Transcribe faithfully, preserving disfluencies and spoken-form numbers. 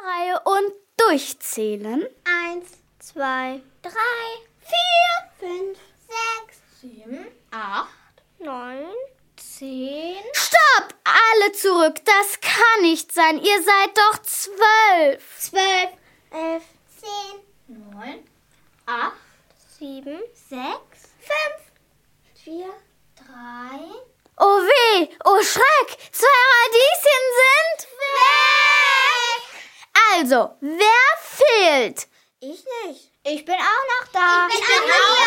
Reihe und durchzählen. Eins, zwei, drei, vier, fünf, sechs, sieben, acht, neun, zehn. Stopp! Alle zurück. Das kann nicht sein. Ihr seid doch zwölf. Zwölf, elf, zehn, neun, acht, sieben, sechs, fünf, vier, drei. Oh weh, oh Schreck. Zwei Radieschen sind weg. Also, wer fehlt? Ich nicht. Ich bin auch noch da. Ich bin auch noch da.